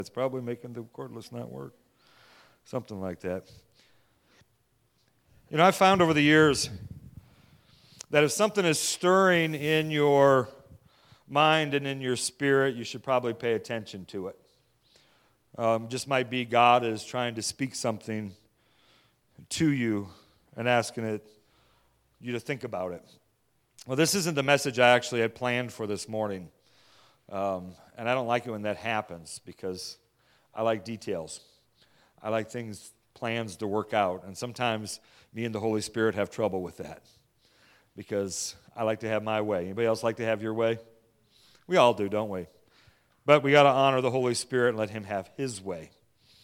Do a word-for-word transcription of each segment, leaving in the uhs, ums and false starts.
It's probably making the cordless not work. Something like that. You know, I've found over the years that if something is stirring in your mind and in your spirit, you should probably pay attention to it. Um, just might be God is trying to speak something to you and asking it, you to think about it. Well, this isn't the message I actually had planned for this morning. Um, and I don't like it when that happens because I like details. I like things, plans to work out. And sometimes me and the Holy Spirit have trouble with that because I like to have my way. Anybody else like to have your way? We all do, don't we? But we got to honor the Holy Spirit and let Him have His way.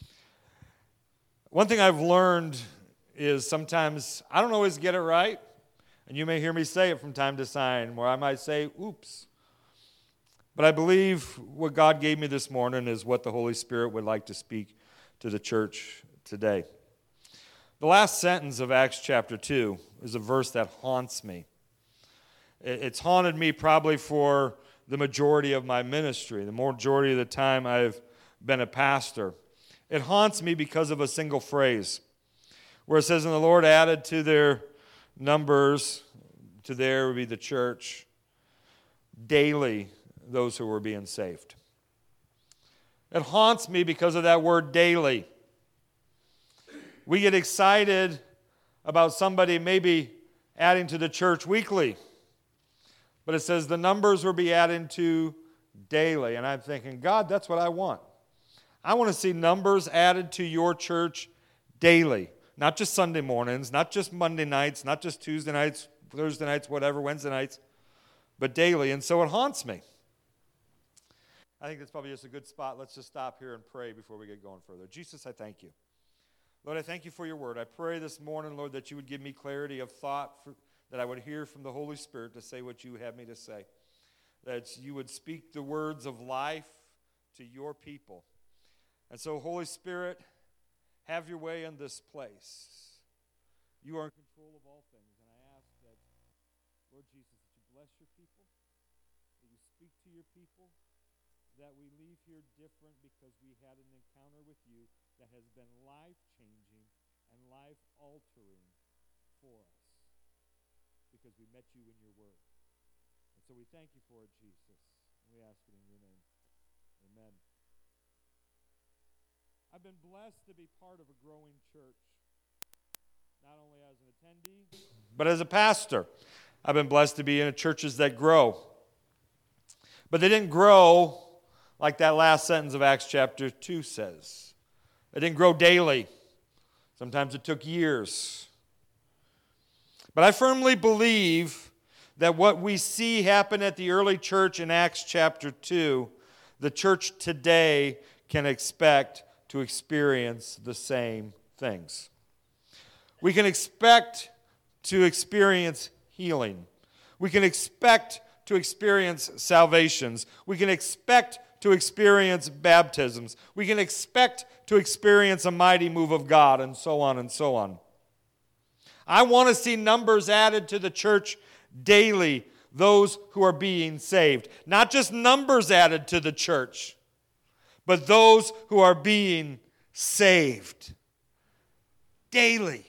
One thing I've learned is sometimes I don't always get it right. And you may hear me say it from time to time where I might say, oops. But I believe what God gave me this morning is what the Holy Spirit would like to speak to the church today. The last sentence of Acts chapter two is a verse that haunts me. It's haunted me probably for the majority of my ministry, the majority of the time I've been a pastor. It haunts me because of a single phrase where it says, and the Lord added to their numbers, to there would be the church, daily those who were being saved. It haunts me because of that word daily. We get excited about somebody maybe adding to the church weekly, but it says the numbers will be added to daily. And I'm thinking, God, that's what I want. I want to see numbers added to your church daily. Not just Sunday mornings, not just Monday nights, not just Tuesday nights, Thursday nights, whatever, Wednesday nights, but daily. And so it haunts me. I think that's probably just a good spot. Let's just stop here and pray before we get going further. Jesus, I thank you. Lord, I thank you for your word. I pray this morning, Lord, that you would give me clarity of thought, for, that I would hear from the Holy Spirit to say what you would have me to say. That you would speak the words of life to your people. And so, Holy Spirit, have your way in this place. You are in control of all things. And I ask that, Lord Jesus, that you bless your people, that you speak to your people, that we leave here different because we had an encounter with you that has been life-changing and life-altering for us because we met you in your word. And so we thank you for it, Jesus. And we ask it in your name. Amen. I've been blessed to be part of a growing church, not only as an attendee, but as a pastor. I've been blessed to be in churches that grow. But they didn't grow like that last sentence of Acts chapter two says. It didn't grow daily. Sometimes it took years. But I firmly believe that what we see happen at the early church in Acts chapter two, the church today can expect to experience the same things. We can expect to experience healing. We can expect to experience salvations. We can expect to experience baptisms. We can expect to experience a mighty move of God, and so on and so on. I want to see numbers added to the church daily, those who are being saved. Not just numbers added to the church, but those who are being saved daily.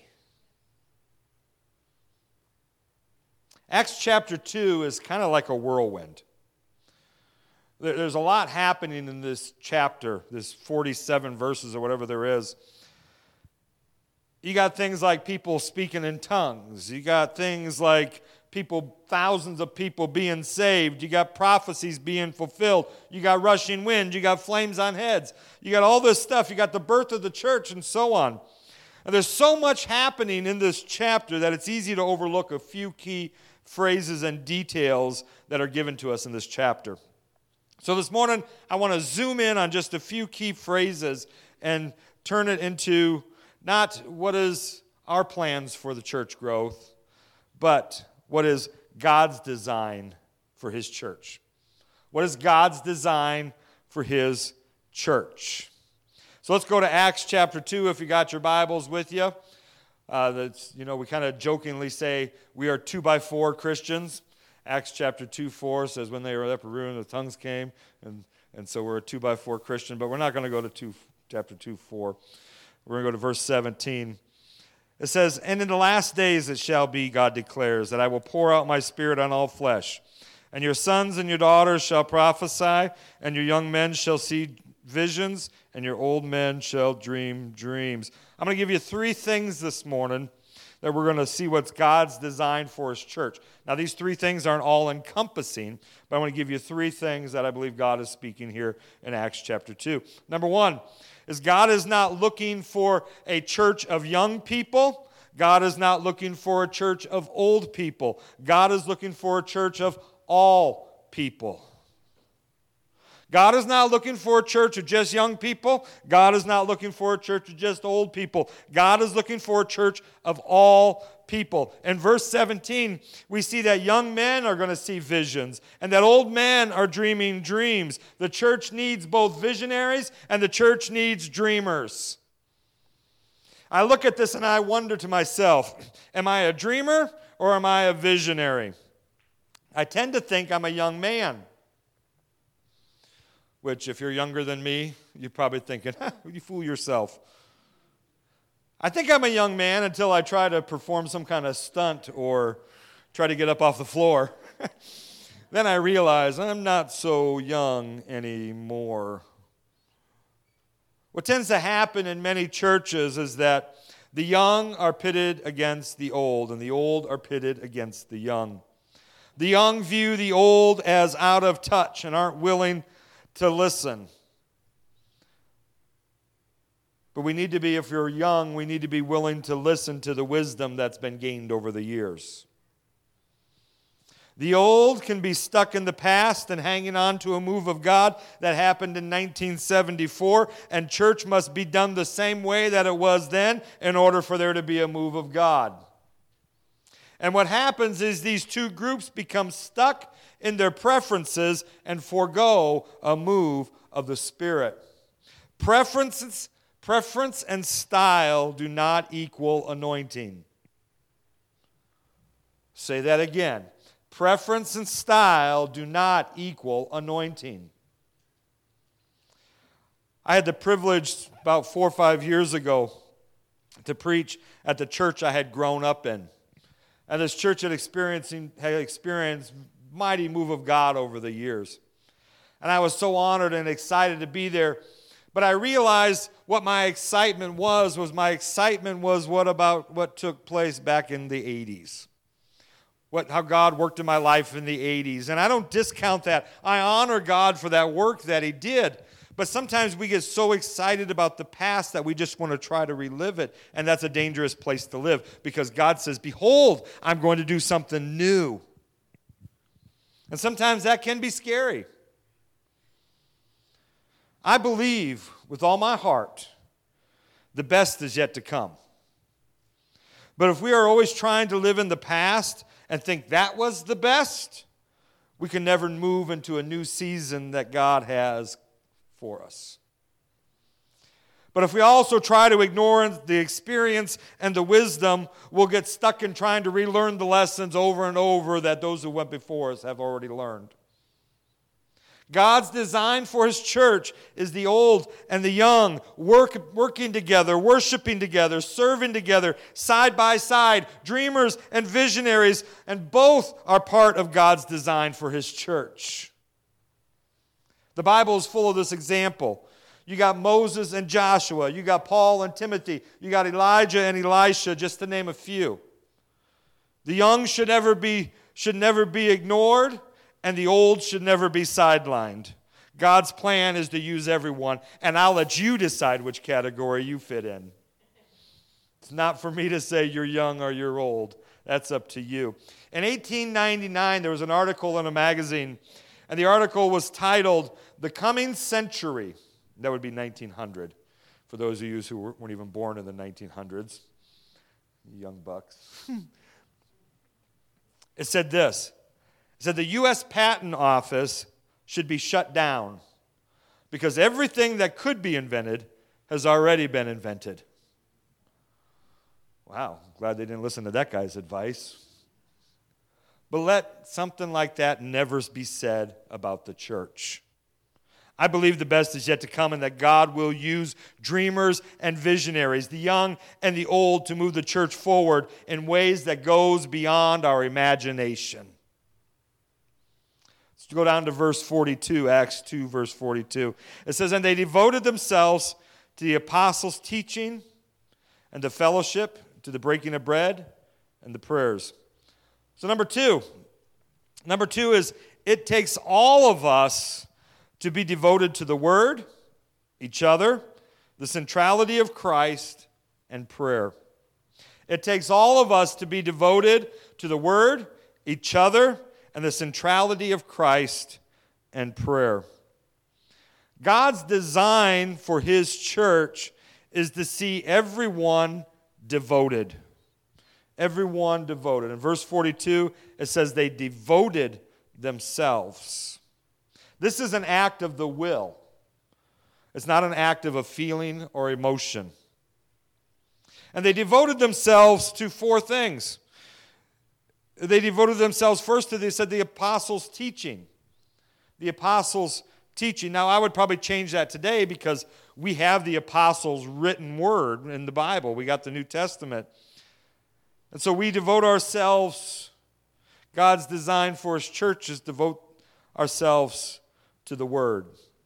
Acts chapter two is kind of like a whirlwind. There's a lot happening in this chapter, this forty-seven verses or whatever there is. You got things like people speaking in tongues. You got things like people, thousands of people being saved. You got prophecies being fulfilled. You got rushing wind. You got flames on heads. You got all this stuff. You got the birth of the church and so on. And there's so much happening in this chapter that it's easy to overlook a few key phrases and details that are given to us in this chapter. So this morning, I want to zoom in on just a few key phrases and turn it into not what is our plans for the church growth, but what is God's design for His church. What is God's design for His church? So let's go to Acts chapter two if you got your Bibles with you. Uh, that's, you know, we kind of jokingly say we are two by four Christians. Acts chapter two, four says, when they were in the upper room, the tongues came, and And so we're a two by four Christian, but we're not going to go to two, chapter two, four. We're going to go to verse seventeen. It says, "And in the last days it shall be, God declares, that I will pour out my Spirit on all flesh. And your sons and your daughters shall prophesy, and your young men shall see visions, and your old men shall dream dreams." I'm going to give you three things this morning that we're going to see what's God's design for His church. Now, these three things aren't all-encompassing, but I want to give you three things that I believe God is speaking here in Acts chapter two. Number one is God is not looking for a church of young people. God is not looking for a church of old people. God is looking for a church of all people. God is not looking for a church of just young people. God is not looking for a church of just old people. God is looking for a church of all people. In verse seventeen, we see that young men are going to see visions and that old men are dreaming dreams. The church needs both visionaries and the church needs dreamers. I look at this and I wonder to myself, am I a dreamer or am I a visionary? I tend to think I'm a young man. Which, if you're younger than me, you're probably thinking, huh, you fool yourself. I think I'm a young man until I try to perform some kind of stunt or try to get up off the floor. Then I realize I'm not so young anymore. What tends to happen in many churches is that the young are pitted against the old, and the old are pitted against the young. The young view the old as out of touch and aren't willing to listen. But we need to be, if you're young, we need to be willing to listen to the wisdom that's been gained over the years. The old can be stuck in the past and hanging on to a move of God that happened in nineteen seventy-four, and church must be done the same way that it was then in order for there to be a move of God. And what happens is these two groups become stuck in their preferences and forego a move of the Spirit. Preferences, preference and style do not equal anointing. Say that again. Preference and style do not equal anointing. I had the privilege about four or five years ago to preach at the church I had grown up in. And this church had experiencing had experienced mighty move of God over the years. And I was so honored and excited to be there. But I realized what my excitement was, was my excitement was what about what took place back in the eighties. What, how God worked in my life in the eighties. And I don't discount that. I honor God for that work that He did. But sometimes we get so excited about the past that we just want to try to relive it. And that's a dangerous place to live because God says, behold, I'm going to do something new. And sometimes that can be scary. I believe with all my heart the best is yet to come. But if we are always trying to live in the past and think that was the best, we can never move into a new season that God has for us. But if we also try to ignore the experience and the wisdom, we'll get stuck in trying to relearn the lessons over and over that those who went before us have already learned. God's design for His church is the old and the young work, working together, worshiping together, serving together, side by side, dreamers and visionaries, and both are part of God's design for His church. The Bible is full of this example. You got Moses and Joshua. You got Paul and Timothy. You got Elijah and Elisha, just to name a few. The young should never be, should never be ignored, and the old should never be sidelined. God's plan is to use everyone, and I'll let you decide which category you fit in. It's not for me to say you're young or you're old. That's up to you. In eighteen ninety-nine, there was an article in a magazine, and the article was titled, "The Coming Century." That would be nineteen hundred, for those of you who weren't even born in the nineteen hundreds. Young bucks. It said this. It said the U S Patent Office should be shut down because everything that could be invented has already been invented. Wow, glad they didn't listen to that guy's advice. But let something like that never be said about the church. I believe the best is yet to come and that God will use dreamers and visionaries, the young and the old, to move the church forward in ways that goes beyond our imagination. Let's go down to verse forty-two, Acts two, verse forty-two. It says, "And they devoted themselves to the apostles' teaching and the fellowship, to the breaking of bread and the prayers." So number two, number two is it takes all of us to be devoted to the Word, each other, the centrality of Christ, and prayer. It takes all of us to be devoted to the Word, each other, and the centrality of Christ and prayer. God's design for His church is to see everyone devoted. Everyone devoted. In verse forty-two, it says they devoted themselves. This is an act of the will. It's not an act of a feeling or emotion. And they devoted themselves to four things. They devoted themselves first to, they said, the apostles' teaching. The apostles' teaching. Now, I would probably change that today because we have the apostles' written word in the Bible. We got the New Testament. And so we devote ourselves, God's design for His church is devote ourselves to the Word.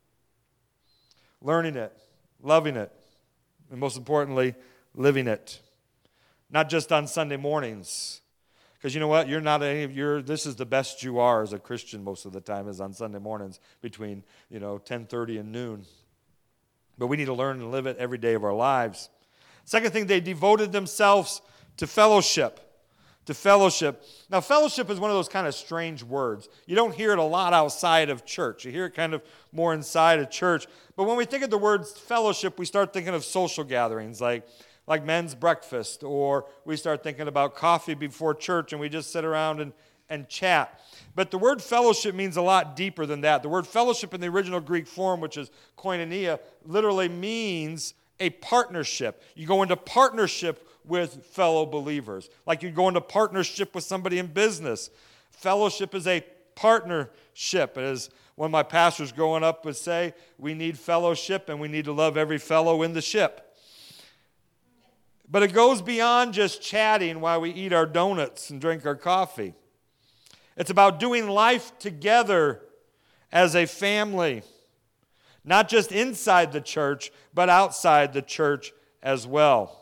Learning it, loving it, and most importantly, living it. Not just on Sunday mornings. Because you know what? You're not any of your, this is the best you are as a Christian most of the time is on Sunday mornings between, you know, ten thirty and noon. But we need to learn and live it every day of our lives. Second thing, they devoted themselves to fellowship. To fellowship. Now, fellowship is one of those kind of strange words. You don't hear it a lot outside of church. You hear it kind of more inside of church. But when we think of the word fellowship, we start thinking of social gatherings like, like men's breakfast, or we start thinking about coffee before church and we just sit around and, and chat. But the word fellowship means a lot deeper than that. The word fellowship in the original Greek form, which is koinonia, literally means a partnership. You go into partnership with fellow believers. Like you go into partnership with somebody in business. Fellowship is a partnership. As one of my pastors growing up would say, we need fellowship and we need to love every fellow in the ship. But it goes beyond just chatting while we eat our donuts and drink our coffee. It's about doing life together as a family. Not just inside the church, but outside the church as well.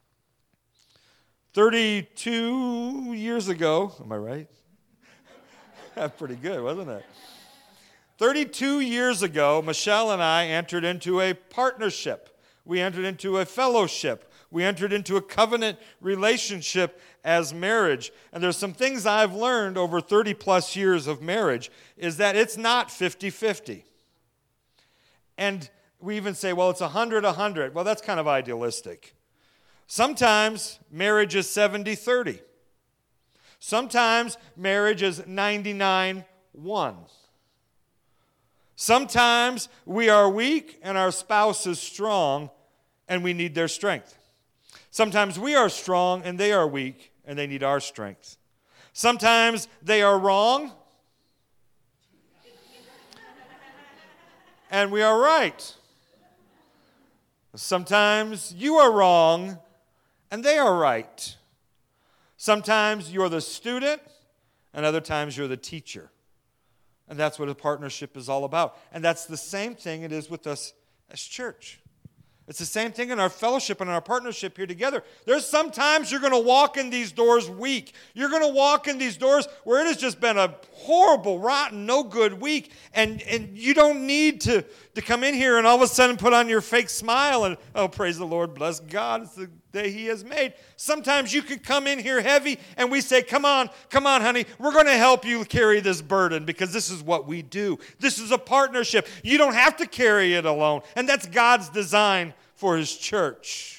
thirty-two years ago, am I right? That's pretty good, wasn't it? thirty-two years ago, Michelle and I entered into a partnership. We entered into a fellowship. We entered into a covenant relationship as marriage. And there's some things I've learned over thirty plus years of marriage is that it's not fifty-fifty. And we even say, well, it's one hundred one hundred. Well, that's kind of idealistic. Sometimes marriage is seventy thirty. Sometimes marriage is ninety-nine one. Sometimes we are weak and our spouse is strong and we need their strength. Sometimes we are strong and they are weak and they need our strength. Sometimes they are wrong and we are right. Sometimes you are wrong and they are right. Sometimes you're the student, and other times you're the teacher. And that's what a partnership is all about. And that's the same thing it is with us as church. It's the same thing in our fellowship and our partnership here together. There's sometimes you're going to walk in these doors weak. You're going to walk in these doors where it has just been a horrible, rotten, no good week. And, and you don't need to, to come in here and all of a sudden put on your fake smile and, oh, praise the Lord, bless God, it's the day He has made. Sometimes you could come in here heavy and we say, come on, come on, honey, we're going to help you carry this burden because this is what we do. This is a partnership. You don't have to carry it alone. And that's God's design for His church.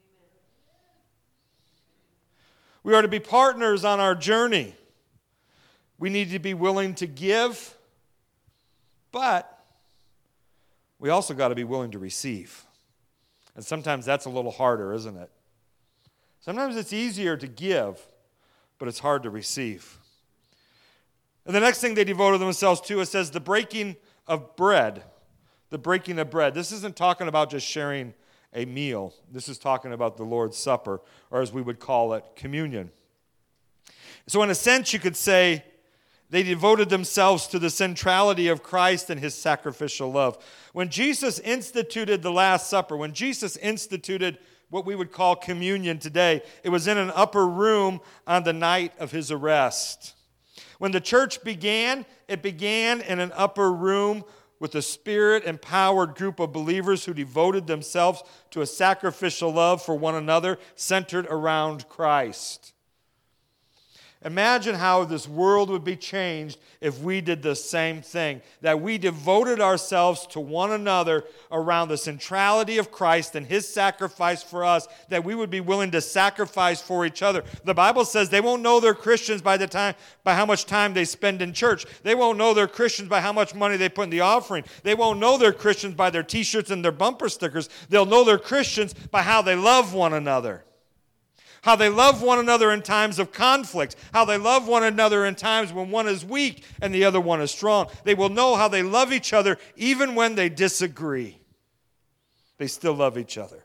We are to be partners on our journey. We need to be willing to give, but we also got to be willing to receive. And sometimes that's a little harder, isn't it? Sometimes it's easier to give, but it's hard to receive. And the next thing they devoted themselves to, it says the breaking of bread. the breaking of bread. This isn't talking about just sharing a meal. This is talking about the Lord's Supper, or as we would call it, communion. So in a sense, you could say they devoted themselves to the centrality of Christ and his sacrificial love. When Jesus instituted the Last Supper, when Jesus instituted what we would call communion today, it was in an upper room on the night of his arrest. When the church began, it began in an upper room with a Spirit-empowered group of believers who devoted themselves to a sacrificial love for one another centered around Christ. Imagine how this world would be changed if we did the same thing, that we devoted ourselves to one another around the centrality of Christ and his sacrifice for us, that we would be willing to sacrifice for each other. The Bible says they won't know they're Christians by the time by how much time they spend in church. They won't know they're Christians by how much money they put in the offering. They won't know they're Christians by their t-shirts and their bumper stickers. They'll know they're Christians by how they love one another. How they love one another in times of conflict. How they love one another in times when one is weak and the other one is strong. They will know how they love each other even when they disagree. They still love each other.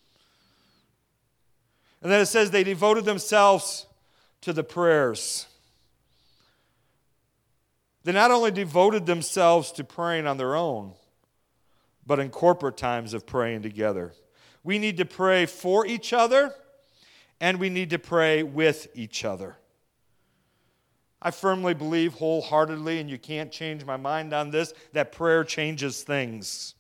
And then it says they devoted themselves to the prayers. They not only devoted themselves to praying on their own, but in corporate times of praying together. We need to pray for each other, and we need to pray with each other. I firmly believe wholeheartedly, and you can't change my mind on this, that prayer changes things.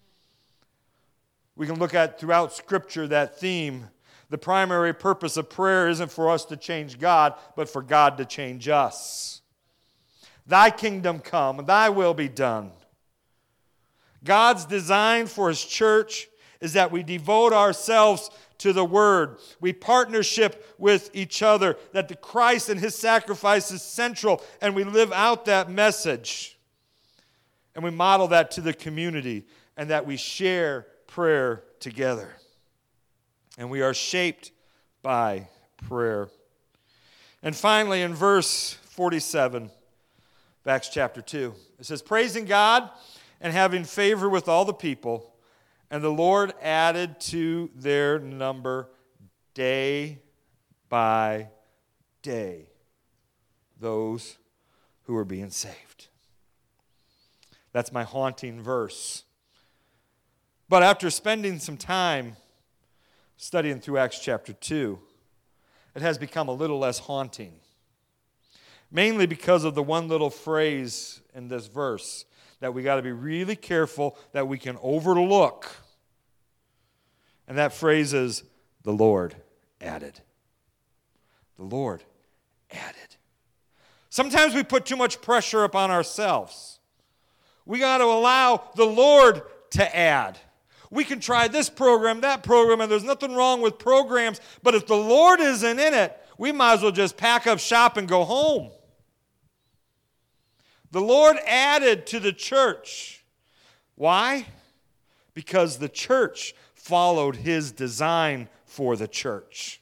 We can look at throughout Scripture that theme. The primary purpose of prayer isn't for us to change God, but for God to change us. Thy kingdom come, thy will be done. God's design for his church is that we devote ourselves to the Word. We partnership with each other, that the Christ and his sacrifice is central, and we live out that message. And we model that to the community, and that we share prayer together. And we are shaped by prayer. And finally, in verse forty-seven of Acts chapter two, it says, praising God and having favor with all the people, and the Lord added to their number day by day those who were being saved. That's my haunting verse. But after spending some time studying through Acts chapter two, it has become a little less haunting. Mainly because of the one little phrase in this verse that we got to be really careful that we can overlook. And that phrase is, the Lord added. The Lord added. Sometimes we put too much pressure upon ourselves. We got to allow the Lord to add. We can try this program, that program, and there's nothing wrong with programs, but if the Lord isn't in it, we might as well just pack up shop and go home. The Lord added to the church. Why? Because the church followed his design for the church.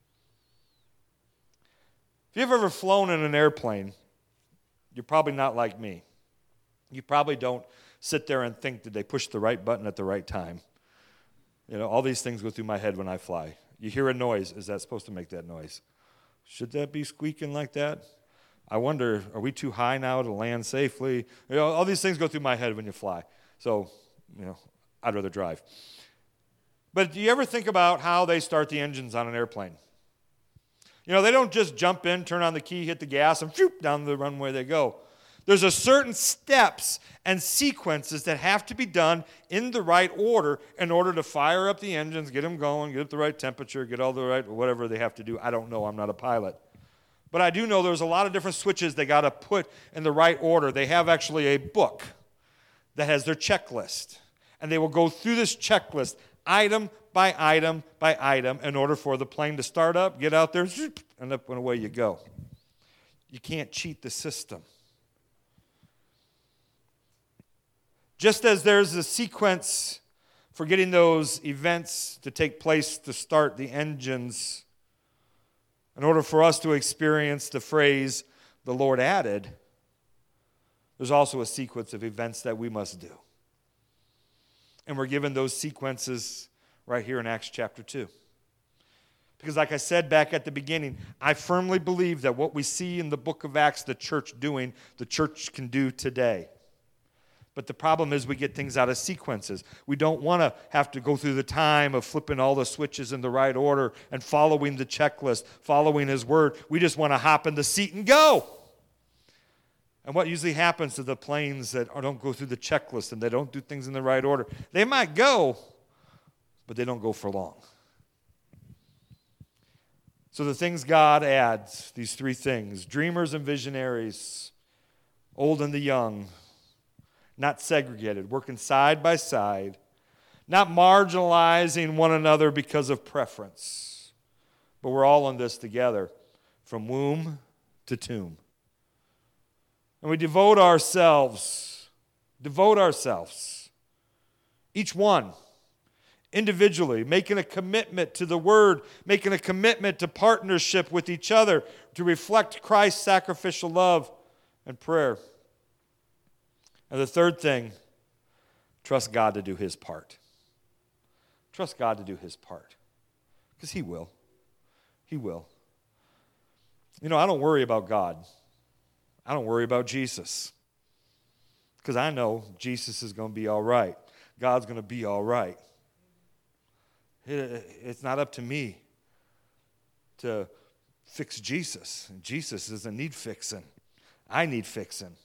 If you've ever flown in an airplane, you're probably not like me. You probably don't sit there and think, did they push the right button at the right time? You know, all these things go through my head when I fly. You hear a noise. Is that supposed to make that noise? Should that be squeaking like that? I wonder, are we too high now to land safely? You know, all these things go through my head when you fly. So, you know, I'd rather drive. But do you ever think about how they start the engines on an airplane? You know, they don't just jump in, turn on the key, hit the gas, and whoop, down the runway they go. There's a certain steps and sequences that have to be done in the right order in order to fire up the engines, get them going, get up the right temperature, get all the right, whatever they have to do. I don't know. I'm not a pilot. But I do know there's a lot of different switches they got to put in the right order. They have actually a book that has their checklist. And they will go through this checklist item by item by item in order for the plane to start up, get out there, and up and away you go. You can't cheat the system. Just as there's a sequence for getting those events to take place to start the engines, in order for us to experience the phrase, the Lord added, there's also a sequence of events that we must do. And we're given those sequences right here in Acts chapter two. Because like I said back at the beginning, I firmly believe that what we see in the book of Acts, the church doing, the church can do today. But the problem is we get things out of sequences. We don't want to have to go through the time of flipping all the switches in the right order and following the checklist, following his word. We just want to hop in the seat and go. And what usually happens to the planes that don't go through the checklist and they don't do things in the right order? They might go, but they don't go for long. So the things God adds, these three things, dreamers and visionaries, old and the young, not segregated, working side by side, not marginalizing one another because of preference, but we're all in this together, from womb to tomb. And we devote ourselves, devote ourselves, each one, individually, making a commitment to the Word, making a commitment to partnership with each other to reflect Christ's sacrificial love and prayer. And the third thing, trust God to do His part. Trust God to do His part. Because He will. He will. You know, I don't worry about God. I don't worry about Jesus. Because I know Jesus is going to be all right. God's going to be all right. It's not up to me to fix Jesus. Jesus doesn't need fixing. I need fixing.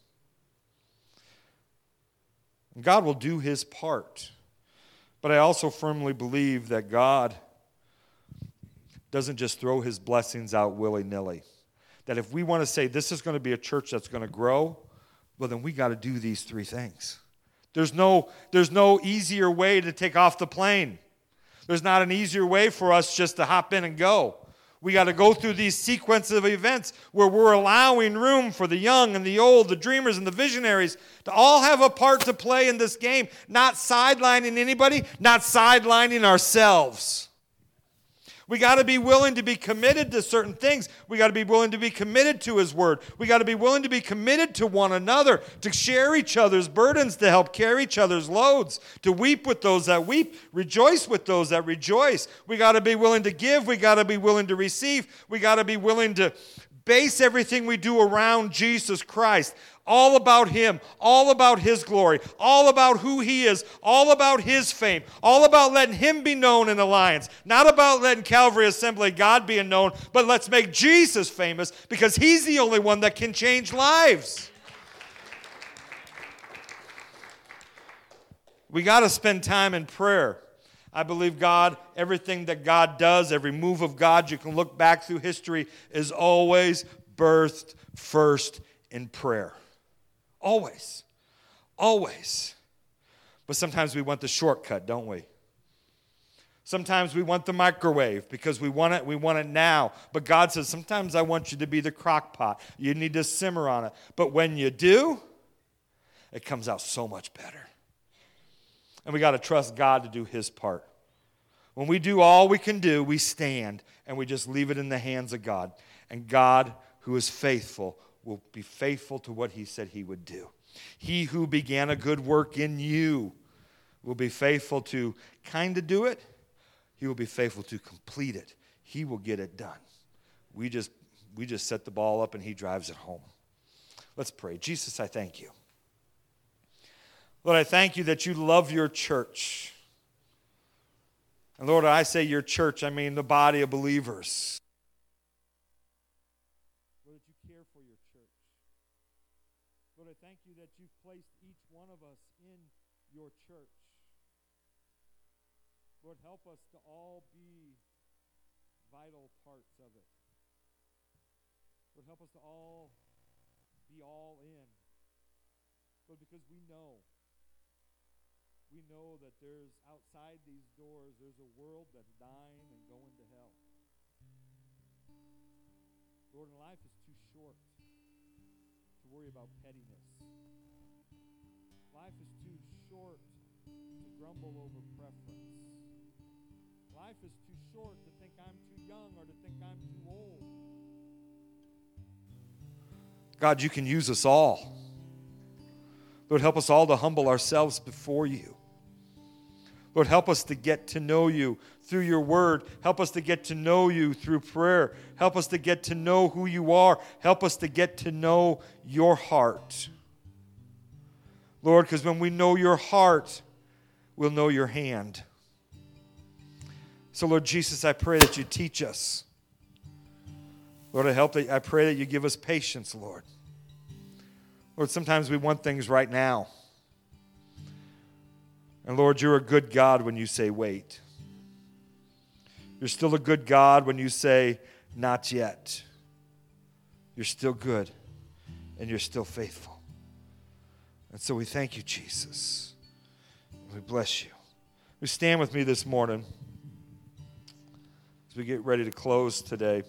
God will do His part. But I also firmly believe that God doesn't just throw His blessings out willy-nilly. That if we want to say this is going to be a church that's going to grow, well, then we got to do these three things. There's no, there's no easier way to take off the plane. There's not an easier way for us just to hop in and go. We got to go through these sequences of events where we're allowing room for the young and the old, the dreamers and the visionaries to all have a part to play in this game. Not sidelining anybody, not sidelining ourselves. We got to be willing to be committed to certain things. We got to be willing to be committed to His Word. We got to be willing to be committed to one another, to share each other's burdens, to help carry each other's loads, to weep with those that weep, rejoice with those that rejoice. We got to be willing to give. We got to be willing to receive. We got to be willing to base everything we do around Jesus Christ. All about Him, all about His glory, all about who He is, all about His fame, all about letting Him be known in Alliance. Not about letting Calvary Assembly God be known, but let's make Jesus famous because He's the only one that can change lives. We got to spend time in prayer. I believe God, everything that God does, every move of God, you can look back through history, is always birthed first in prayer. Always. Always. But sometimes we want the shortcut, don't we? Sometimes we want the microwave because we want it, we want it now. But God says, sometimes I want you to be the crock pot. You need to simmer on it. But when you do, it comes out so much better. And we got to trust God to do His part. When we do all we can do, we stand and we just leave it in the hands of God. And God, who is faithful, will be faithful to what He said He would do. He who began a good work in you will be faithful to kind of do it. He will be faithful to complete it. He will get it done. We just, we just set the ball up and He drives it home. Let's pray. Jesus, I thank You. Lord, I thank You that You love Your church. And Lord, I say Your church, I mean the body of believers. Lord, I thank You that You've placed each one of us in Your church. Lord, help us to all be vital parts of it. Lord, help us to all be all in. Lord, because we know, we know that there's outside these doors, there's a world that's dying and going to hell. Lord, and life is too short to worry about pettiness. Life is too short to grumble over preference. Life is too short to think I'm too young or to think I'm too old. God, You can use us all. Lord, help us all to humble ourselves before You. Lord, help us to get to know you through your word. Help us to get to know you through prayer. Help us to get to know who you are. Help us to get to know your heart. Lord, because when we know your heart, we'll know your hand. So, Lord Jesus, I pray that you teach us. Lord, I help that I pray that you give us patience, Lord. Lord, sometimes we want things right now. And Lord, you're a good God when you say wait. You're still a good God when you say not yet. You're still good and you're still faithful. And so we thank you, Jesus. We bless you. We stand with me this morning as we get ready to close today.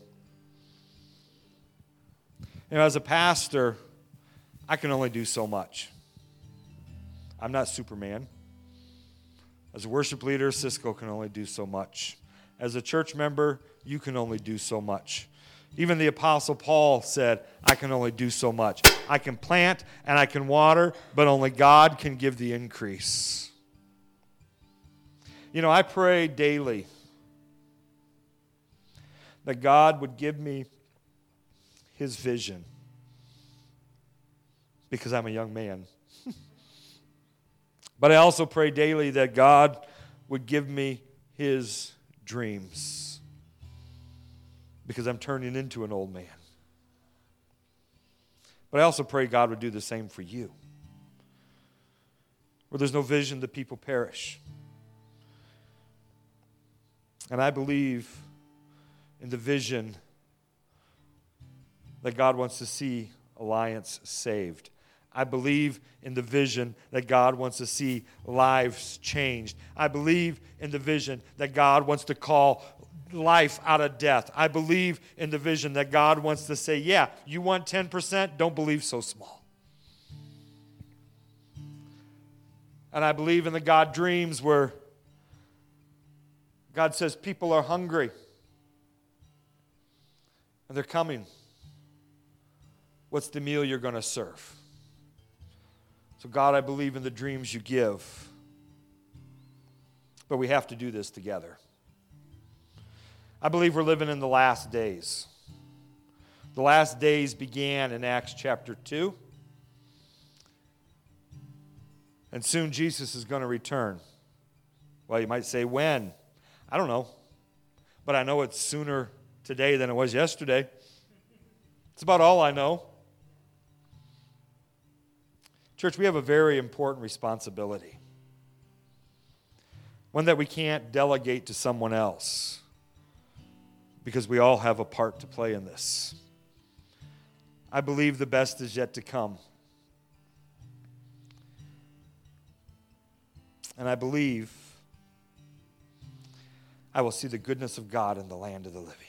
You know, as a pastor, I can only do so much. I'm not Superman. As a worship leader, Cisco can only do so much. As a church member, you can only do so much. Even the Apostle Paul said, I can only do so much. I can plant and I can water, but only God can give the increase. You know, I pray daily that God would give me his vision because I'm a young man. But I also pray daily that God would give me his dreams because I'm turning into an old man. But I also pray God would do the same for you. Where there's no vision, the people perish. And I believe in the vision that God wants to see Alliance saved. I believe in the vision that God wants to see lives changed. I believe in the vision that God wants to call life out of death. I believe in the vision that God wants to say, yeah, you want ten percent? Don't believe so small. And I believe in the God dreams where God says people are hungry and they're coming. What's the meal you're going to serve? So God, I believe in the dreams you give. But we have to do this together. I believe we're living in the last days. The last days began in Acts chapter two. And soon Jesus is going to return. Well, you might say, when? I don't know. But I know it's sooner today than it was yesterday. It's about all I know. Church, we have a very important responsibility. One that we can't delegate to someone else because we all have a part to play in this. I believe the best is yet to come. And I believe I will see the goodness of God in the land of the living.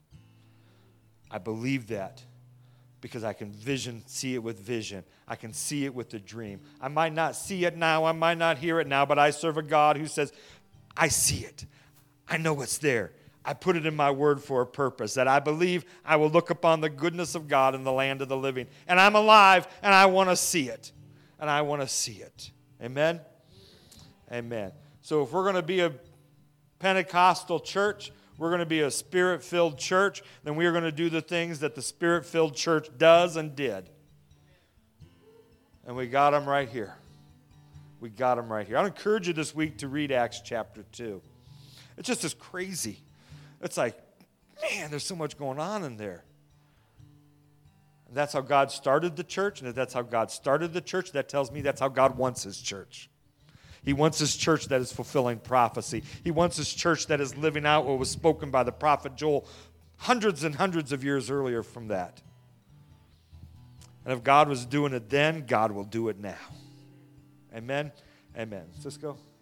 I believe that because I can vision, see it with vision. I can see it with the dream. I might not see it now, I might not hear it now, but I serve a God who says, I see it. I know it's there. I put it in my word for a purpose, that I believe I will look upon the goodness of God in the land of the living. And I'm alive, and I want to see it. And I want to see it. Amen? Amen. So if we're going to be a Pentecostal church, we're going to be a Spirit-filled church, then we are going to do the things that the Spirit-filled church does and did. And we got them right here. We got them right here. I encourage you this week to read Acts chapter two. It's just as crazy. It's like, man, there's so much going on in there. And that's how God started the church, and if that's how God started the church, that tells me that's how God wants his church. He wants his church that is fulfilling prophecy. He wants his church that is living out what was spoken by the prophet Joel hundreds and hundreds of years earlier from that. And if God was doing it then, God will do it now. Amen? Amen. Cisco?